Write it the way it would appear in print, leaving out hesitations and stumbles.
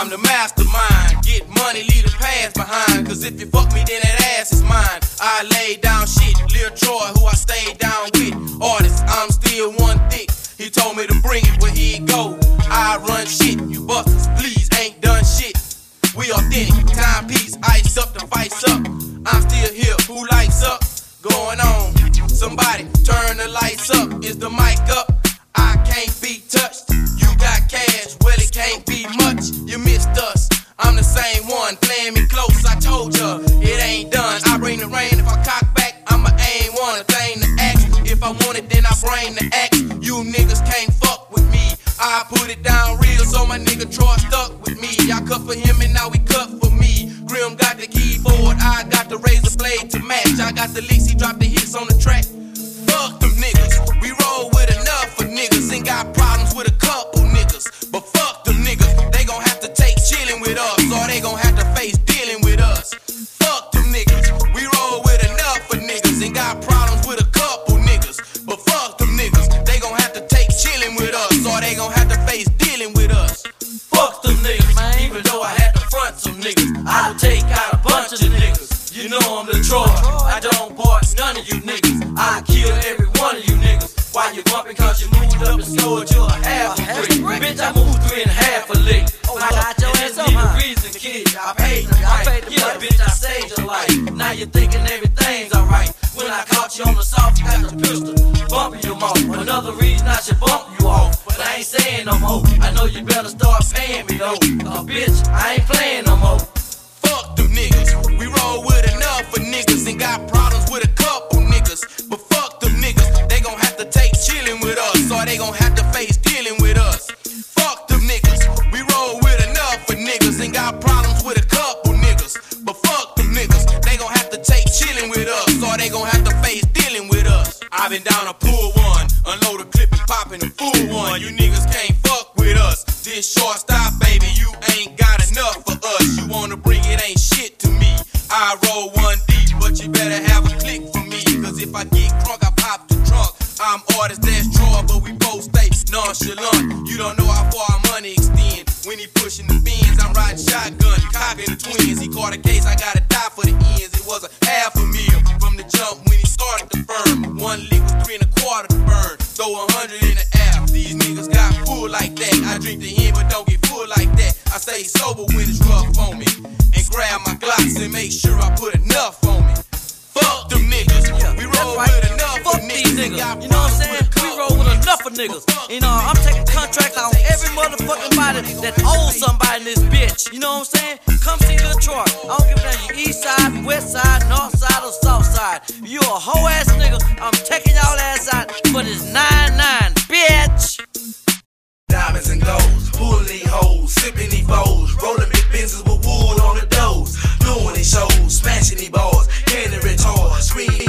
I'm the mastermind. Get money, leave the past behind. Cause if you fuck me, then that ass is mine. I lay down shit. Lil Troy, who I stayed down with. Artist, I'm still one thick. He told me to bring it where he'd go. I run shit. You busters, please, ain't done shit. We authentic. Timepiece, ice up, the fight's up. I'm still here. Who lights up? Going on. Somebody turn the lights up. Is the mic up? I can't be touched. You got cash, well it can't be much. You missed us. I'm the same one, playing me close. I told ya, it ain't done. I bring the rain. If I cock back, I'ma aim one. A thing to axe. If I want it, then I bring the axe. You niggas can't fuck with me. I put it down real, so my nigga Troy stuck with me. I cut for him and now he cut for me. Grim got the keyboard, I got the razor blade to match. I got the licks, he dropped the hits on the track. Fuck them niggas, we roll with enough for niggas. Ain't got problems with a couple niggas. But fuck them niggas, they gon' have to take chillin' with us, or they gon' have to face dealing with us. Fuck them niggas, we roll with enough for niggas. Ain't got problems with a couple niggas. But fuck them niggas, they gon' have to take chillin' with us, or they gon' have to face dealing with us. Fuck them niggas, man. Even though I had to front some niggas, I would take out a bunch of niggas. You know I'm the Troy, I don't part none of you niggas. I kill every one of you niggas. Why you bumpin'? Cause you moved up and scored you a half a brick. Bitch, I moved 3 1/2 a lick. I got your ass up, huh? The reason, kid, I paid the right. Yeah, bitch, I saved your life. Now you're thinking everything's alright. When I caught you on the soft, you got the pistol bumping your mouth. Another reason I should bump you off, but I ain't saying no more. I know you better start paying me though. Bitch, I ain't playing no more. Fuck them niggas, we roll with enough for niggas. Ain't got problems with a couple niggas. But fuck them niggas, they gon' have to take chillin' with us, or they gon' have to face dealing with us. Fuck them niggas, we roll with enough for niggas. Ain't got problems with a couple niggas. But fuck them niggas, they gon' have to take chillin' with us, or they gon' have to face dealing with us. I been down a pool one, unload a clip and poppin' a full one. You niggas can't fuck with us. This short stop, baby, you ain't got enough for us. You wanna bring it, ain't shit to me. I roll one deep, but you better have a click for me. Cause if I get crunk, I pop the trunk. I'm artist, that's Troy, but we both stay nonchalant. You don't know how far our money extend. When he pushing the bins, I'm riding shotgun, cocking the twins. He caught a case, I gotta die for the ends. It was a half a meal from the jump when he started the firm. One lick was 3 1/4 to burn. Throw 100 in the air. These niggas got full like that. I drink the hen, but don't get full like that. I stay sober when it's rough on me, and grab my Glocks and make sure I put enough on me. Fuck them niggas, we roll with enough Fuck for these niggas. niggas, you know what I'm saying? We roll with enough of niggas. You know, I'm taking contracts on every motherfucking body that owes somebody in this bitch. You know what I'm saying? Come see Lil Troy. I don't give a damn, you east side, west side, north side, or south side. You a hoe ass nigga, I'm taking y'all